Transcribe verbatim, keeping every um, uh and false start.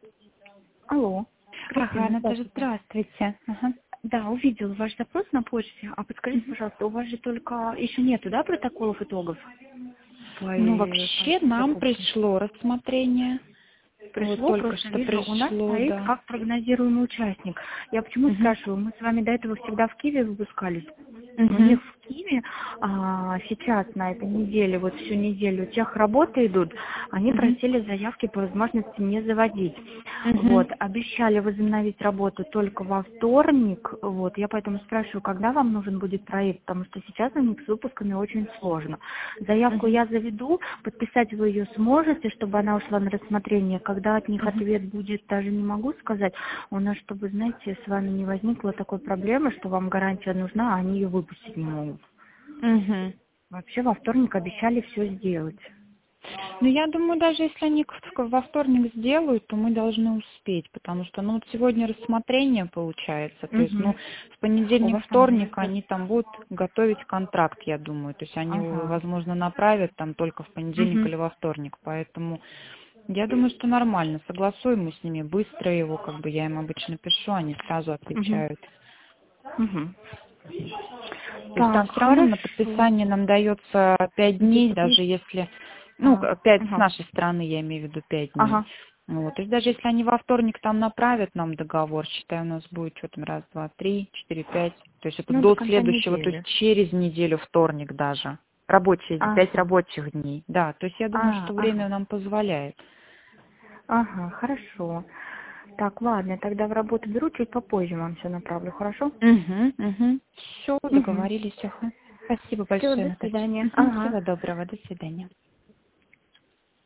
Алло. Ага, Кристина, Наташа, здравствуйте. здравствуйте. Ага. Да, увидел ваш запрос на почте. А подскажите, Мгм. пожалуйста, у вас же только еще нету, да, протоколов итогов по, Ну, э, по вообще нам закупке? пришло рассмотрение. Вот Пришло, только просто что вижу, у нас пришло, стоит да. как прогнозируемый участник. Я почему Угу. спрашиваю? Мы с вами до этого всегда в Киеве выпускались. У Угу. них в Киеве а, сейчас на этой неделе, вот всю неделю тех работы идут, они Угу. просили заявки по возможности не заводить. Угу. Вот, обещали возобновить работу только во вторник. Вот, я поэтому спрашиваю, когда вам нужен будет проект, потому что сейчас у них с выпусками очень сложно. Заявку Угу. я заведу, подписать вы ее сможете, чтобы она ушла на рассмотрение. Когда от них Угу. ответ будет, даже не могу сказать. У нас, чтобы, знаете, с вами не возникло такой проблемы, что вам гарантия нужна, а они ее выпустить не могут. Угу. Вообще во вторник обещали все сделать. Ну, я думаю, даже если они к- к- во вторник сделают, то мы должны успеть, потому что, ну, вот сегодня рассмотрение получается, то есть, ну, Угу. в У понедельник, вас там вторник будет... они там будут готовить контракт, я думаю, то есть они его, Ага. возможно, направят там только в понедельник Угу. или во вторник, поэтому я думаю, что нормально, согласуем мы с ними быстро его, как бы я им обычно пишу, они сразу Угу. отвечают. Угу. То есть там Так, все равно на хорошо. подписание нам дается пять дней, Десять даже дней? если, ну, А, к- пять с ага. нашей стороны, я имею в виду пять дней. Ага. Вот. То есть даже если они во вторник там направят нам договор, считай, у нас будет что там раз, два, три, четыре, пять. То есть это Ну, до до конца следующего, то есть недели. через неделю вторник даже. Рабочие, пять Ага. рабочих дней. Да, то есть я думаю, А, что время ага. нам позволяет. Ага, хорошо. Так, ладно, тогда в работу беру, чуть попозже вам все направлю, хорошо? Угу, угу. Все, Угу. договорились. Ага. Спасибо Все, большое, до Наталья. свидания. Мгм. Ага. Всего доброго, до свидания.